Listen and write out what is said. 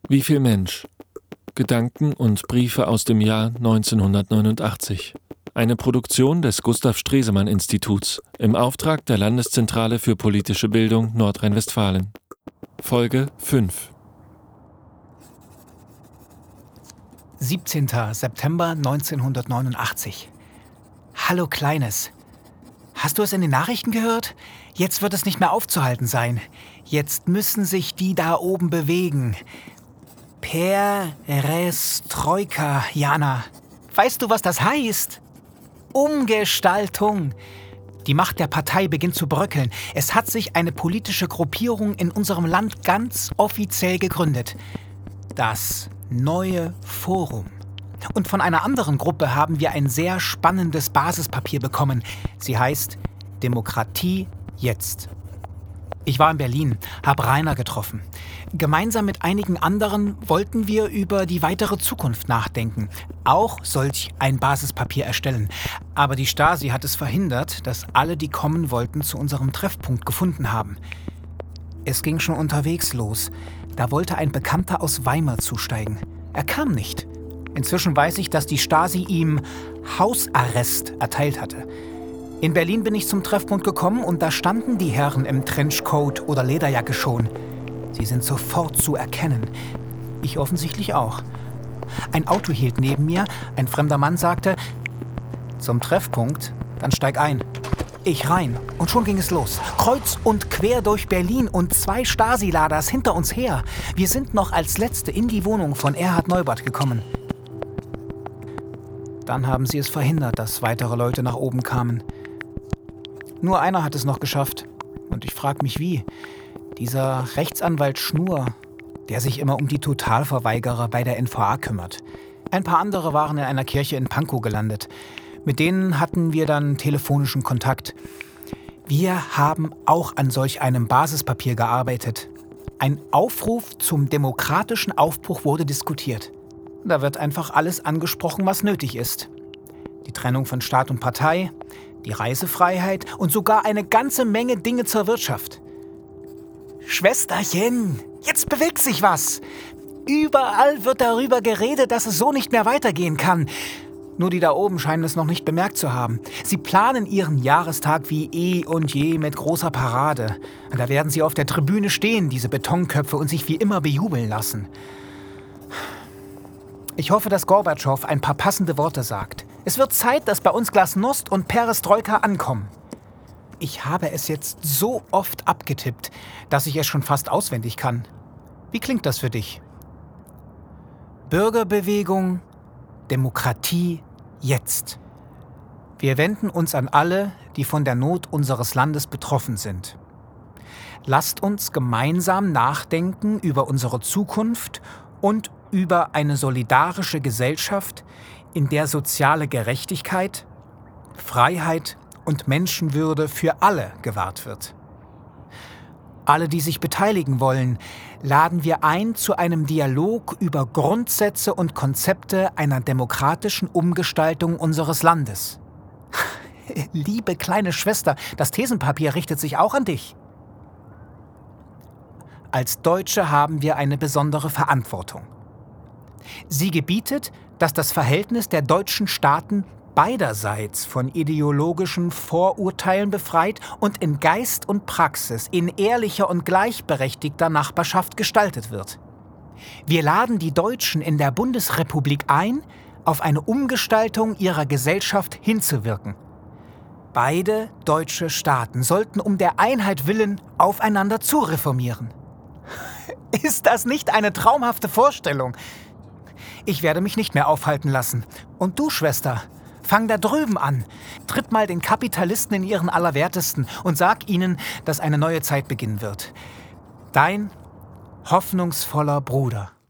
Wie viel Mensch? Gedanken und Briefe aus dem Jahr 1989. Eine Produktion des Gustav Stresemann Instituts im Auftrag der Landeszentrale für politische Bildung Nordrhein-Westfalen. Folge 5. 17. September 1989. Hallo Kleines. Hast du es in den Nachrichten gehört? Jetzt wird es nicht mehr aufzuhalten sein. Jetzt müssen sich die da oben bewegen. Perestroika, Jana. Weißt du, was das heißt? Umgestaltung. Die Macht der Partei beginnt zu bröckeln. Es hat sich eine politische Gruppierung in unserem Land ganz offiziell gegründet. Das Neue Forum. Und von einer anderen Gruppe haben wir ein sehr spannendes Basispapier bekommen. Sie heißt Demokratie jetzt. Ich war in Berlin, habe Rainer getroffen. Gemeinsam mit einigen anderen wollten wir über die weitere Zukunft nachdenken. Auch solch ein Basispapier erstellen. Aber die Stasi hat es verhindert, dass alle, die kommen wollten, zu unserem Treffpunkt gefunden haben. Es ging schon unterwegs los. Da wollte ein Bekannter aus Weimar zusteigen. Er kam nicht. Inzwischen weiß ich, dass die Stasi ihm Hausarrest erteilt hatte. In Berlin bin ich zum Treffpunkt gekommen und da standen die Herren im Trenchcoat oder Lederjacke schon. Sie sind sofort zu erkennen. Ich offensichtlich auch. Ein Auto hielt neben mir, ein fremder Mann sagte, zum Treffpunkt, dann steig ein. Ich rein und schon ging es los. Kreuz und quer durch Berlin und 2 Stasi-Laders hinter uns her. Wir sind noch als Letzte in die Wohnung von Erhard Neubert gekommen. Dann haben sie es verhindert, dass weitere Leute nach oben kamen. Nur einer hat es noch geschafft. Und ich frage mich, wie. Dieser Rechtsanwalt Schnur, der sich immer um die Totalverweigerer bei der NVA kümmert. Ein paar andere waren in einer Kirche in Pankow gelandet. Mit denen hatten wir dann telefonischen Kontakt. Wir haben auch an solch einem Basispapier gearbeitet. Ein Aufruf zum demokratischen Aufbruch wurde diskutiert. Da wird einfach alles angesprochen, was nötig ist. Die Trennung von Staat und Partei, die Reisefreiheit und sogar eine ganze Menge Dinge zur Wirtschaft. Schwesterchen, jetzt bewegt sich was. Überall wird darüber geredet, dass es so nicht mehr weitergehen kann. Nur die da oben scheinen es noch nicht bemerkt zu haben. Sie planen ihren Jahrestag wie eh und je mit großer Parade. Und da werden sie auf der Tribüne stehen, diese Betonköpfe, und sich wie immer bejubeln lassen. Ich hoffe, dass Gorbatschow ein paar passende Worte sagt. Es wird Zeit, dass bei uns Glasnost und Perestroika ankommen. Ich habe es jetzt so oft abgetippt, dass ich es schon fast auswendig kann. Wie klingt das für dich? Bürgerbewegung, Demokratie jetzt. Wir wenden uns an alle, die von der Not unseres Landes betroffen sind. Lasst uns gemeinsam nachdenken über unsere Zukunft und über eine solidarische Gesellschaft, in der soziale Gerechtigkeit, Freiheit und Menschenwürde für alle gewahrt wird. Alle, die sich beteiligen wollen, laden wir ein zu einem Dialog über Grundsätze und Konzepte einer demokratischen Umgestaltung unseres Landes. Liebe kleine Schwester, das Thesenpapier richtet sich auch an dich. Als Deutsche haben wir eine besondere Verantwortung. Sie gebietet, dass das Verhältnis der deutschen Staaten beiderseits von ideologischen Vorurteilen befreit und in Geist und Praxis in ehrlicher und gleichberechtigter Nachbarschaft gestaltet wird. Wir laden die Deutschen in der Bundesrepublik ein, auf eine Umgestaltung ihrer Gesellschaft hinzuwirken. Beide deutsche Staaten sollten um der Einheit willen aufeinander zureformieren. Ist das nicht eine traumhafte Vorstellung? Ich werde mich nicht mehr aufhalten lassen. Und du, Schwester, fang da drüben an. Tritt mal den Kapitalisten in ihren Allerwertesten und sag ihnen, dass eine neue Zeit beginnen wird. Dein hoffnungsvoller Bruder.